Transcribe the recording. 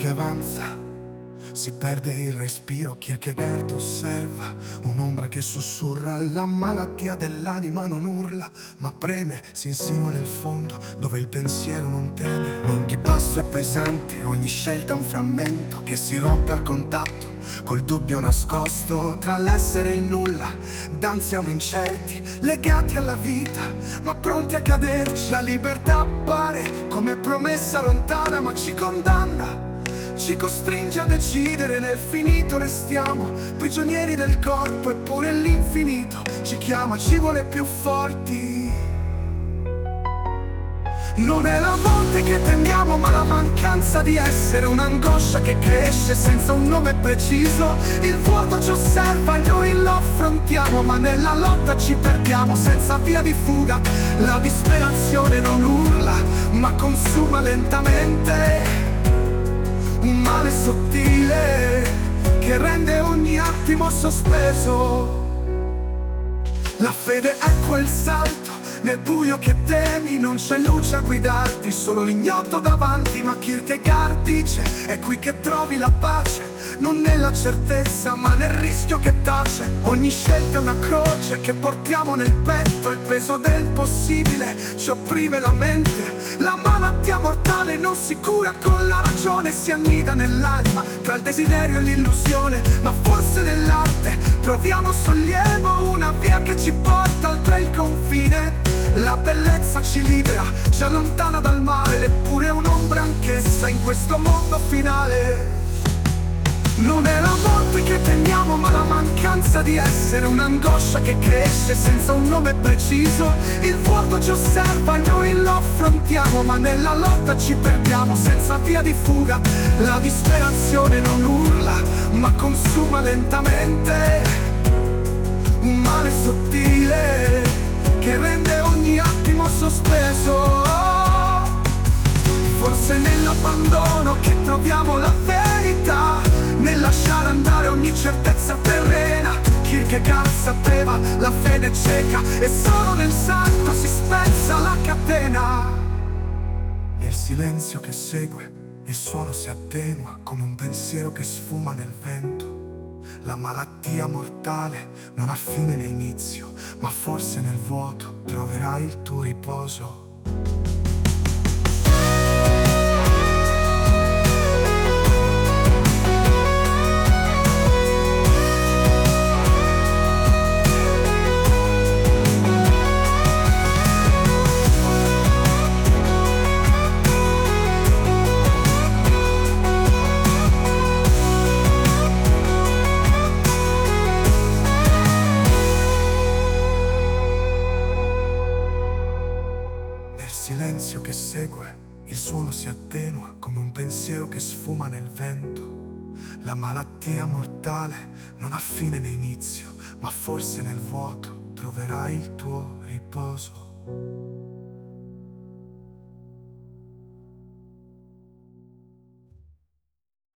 che avanza, si perde il respiro. Kierkegaard osserva un'ombra che sussurra. La malattia dell'anima non urla, ma preme, si insinua nel fondo, dove il pensiero non teme. Ogni passo è pesante, ogni scelta è un frammento che si rompe al contatto col dubbio nascosto tra l'essere e il nulla. Danzi siamo incerti, legati alla vita, ma pronti a caderci. La libertà appare come promessa lontana, ma ci condanna, ci costringe a decidere. Nel finito restiamo prigionieri del corpo, eppure l'infinito ci chiama, ci vuole più forti. Non è la morte che temiamo, ma la mancanza di essere. Un'angoscia che cresce senza un nome preciso. Il vuoto ci osserva e noi lo affrontiamo, ma nella lotta ci perdiamo senza via di fuga. La disperazione non urla, ma consuma lentamente, un male sottile che rende ogni attimo sospeso. La fede è quel salto nel buio che temi, non c'è luce a guidarti, solo l'ignoto davanti. Ma Kierkegaard dice, è qui che trovi la pace, non nella certezza ma nel rischio che tace. Ogni scelta è una croce che portiamo nel petto, il peso del possibile ci opprime la mente. La malattia mortale non si cura con la ragione, si annida nell'anima tra il desiderio e l'illusione. Ma forse nell'arte troviamo sollievo, una via che ci porta oltre il confine. La bellezza ci libera, ci allontana dal male, eppure è un'ombra anch'essa in questo mondo finale. Non è la morte che temiamo, ma la mancanza di essere. Un'angoscia che cresce senza un nome preciso. Il vuoto ci osserva e noi lo affrontiamo, ma nella lotta ci perdiamo senza via di fuga. La disperazione non urla, ma consuma lentamente, un male sottile che rende ogni attimo sospeso. Forse nell'abbandono che troviamo la verità, nel lasciare andare ogni certezza terrena. Kierkegaard sapeva, la fede è cieca e solo nel santo si spezza la catena. Nel silenzio che segue il suono si attenua come un pensiero che sfuma nel vento. La malattia mortale non ha fine né inizio, ma forse nel vuoto troverai il tuo riposo. Silenzio che segue, il suono si attenua come un pensiero che sfuma nel vento. La malattia mortale non ha fine né inizio, ma forse nel vuoto troverai il tuo riposo.